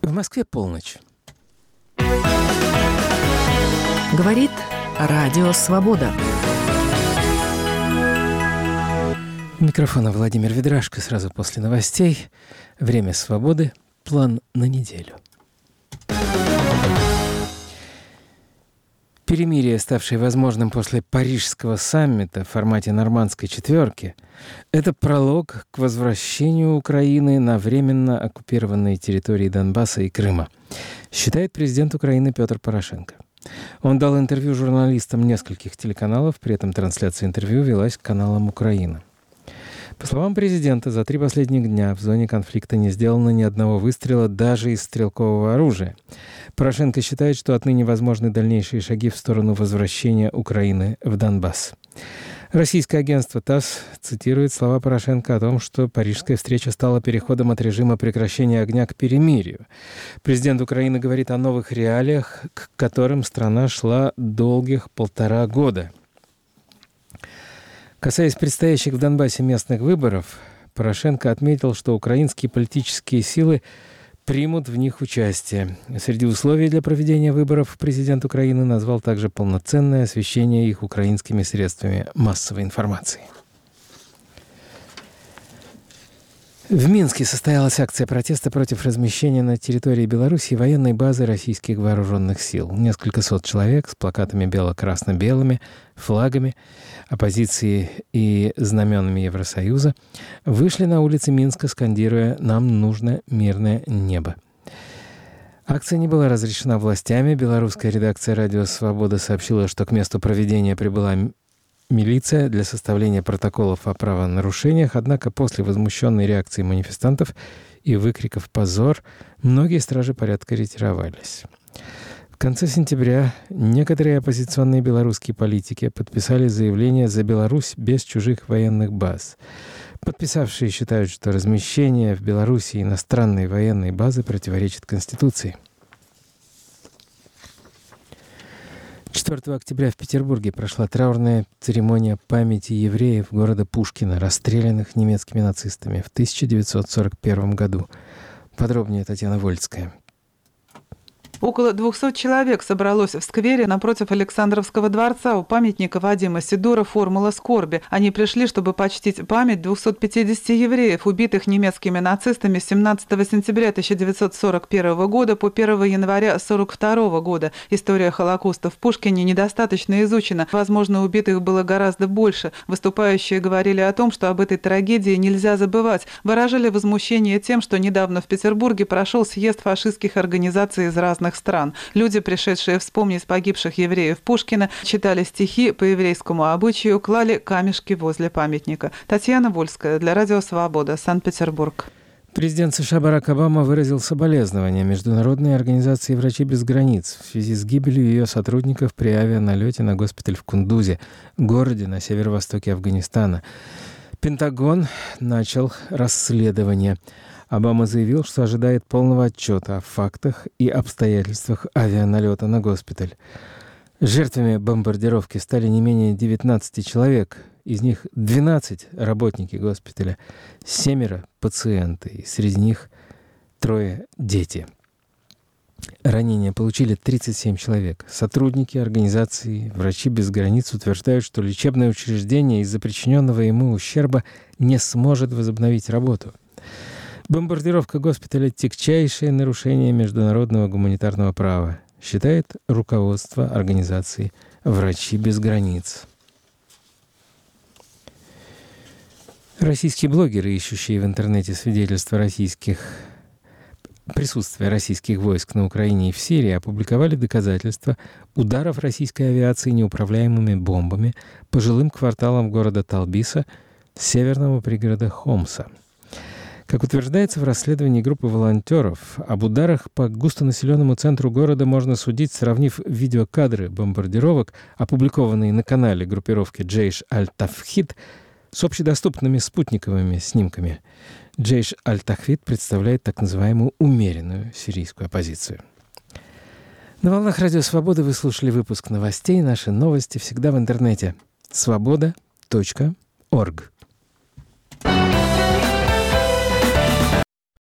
В Москве полночь. Говорит Радио Свобода. У микрофона Владимир Ведрашко. Сразу после новостей. Время свободы. План на неделю. Перемирие, ставшее возможным после Парижского саммита в формате нормандской четверки, это пролог к возвращению Украины на временно оккупированные территории Донбасса и Крыма, считает президент Украины Петр Порошенко. Он дал интервью журналистам нескольких телеканалов, при этом трансляция интервью велась каналом «Украина». По словам президента, за 3 последних дня в зоне конфликта не сделано ни одного выстрела даже из стрелкового оружия. Порошенко считает, что отныне возможны дальнейшие шаги в сторону возвращения Украины в Донбасс. Российское агентство ТАСС цитирует слова Порошенко о том, что парижская встреча стала переходом от режима прекращения огня к перемирию. Президент Украины говорит о новых реалиях, к которым страна шла долгих 1,5 года. Касаясь предстоящих в Донбассе местных выборов, Порошенко отметил, что украинские политические силы примут в них участие. Среди условий для проведения выборов президент Украины назвал также полноценное освещение их украинскими средствами массовой информации. В Минске состоялась акция протеста против размещения на территории Беларуси военной базы российских вооруженных сил. Несколько сот человек с плакатами бело-красно-белыми, флагами оппозиции и знаменами Евросоюза вышли на улицы Минска, скандируя «Нам нужно мирное небо». Акция не была разрешена властями. Белорусская редакция «Радио Свобода» сообщила, что к месту проведения прибыла милиция для составления протоколов о правонарушениях, однако после возмущенной реакции манифестантов и выкриков «позор» многие стражи порядка ретировались. В конце сентября некоторые оппозиционные белорусские политики подписали заявление «За Беларусь без чужих военных баз». Подписавшие считают, что размещение в Беларуси иностранной военной базы противоречит Конституции. 4 октября в Петербурге прошла траурная церемония памяти евреев города Пушкино, расстрелянных немецкими нацистами в 1941 году. Подробнее Татьяна Вольская. Около 200 человек собралось в сквере напротив Александровского дворца у памятника Вадима Сидора «Формула скорби». Они пришли, чтобы почтить память 250 евреев, убитых немецкими нацистами с 17 сентября 1941 года по 1 января 1942 года. История Холокоста в Пушкине недостаточно изучена. Возможно, убитых было гораздо больше. Выступающие говорили о том, что об этой трагедии нельзя забывать. Выражали возмущение тем, что недавно в Петербурге прошел съезд фашистских организаций из разных стран. Люди, пришедшие вспомнить погибших евреев Пушкина, читали стихи по еврейскому обычаю, клали камешки возле памятника. Татьяна Вольская для Радио Свобода, Санкт-Петербург. Президент США Барак Обама выразил соболезнования Международной организации «Врачи без границ» в связи с гибелью ее сотрудников при авианалете на госпиталь в Кундузе, городе на северо-востоке Афганистана. Пентагон начал расследование. Обама заявил, что ожидает полного отчета о фактах и обстоятельствах авианалета на госпиталь. Жертвами бомбардировки стали не менее 19 человек, из них 12 работники госпиталя, 7 пациенты, и среди них 3 дети. Ранения получили 37 человек. Сотрудники организации «Врачи без границ» утверждают, что лечебное учреждение из-за причиненного ему ущерба не сможет возобновить работу. Бомбардировка госпиталя – тягчайшее нарушение международного гуманитарного права, считает руководство организации «Врачи без границ». Российские блогеры, ищущие в интернете свидетельства присутствия российских войск на Украине и в Сирии, опубликовали доказательства ударов российской авиации неуправляемыми бомбами по жилым кварталам города Талбиса, северного пригорода Хомса. Как утверждается в расследовании группы волонтеров, об ударах по густонаселенному центру города можно судить, сравнив видеокадры бомбардировок, опубликованные на канале группировки Джейш Аль-Тавхид, с общедоступными спутниковыми снимками. Джейш Аль-Тавхид представляет так называемую умеренную сирийскую оппозицию. На волнах Радио Свобода вы слушали выпуск новостей. Наши новости всегда в интернете. Свобода.орг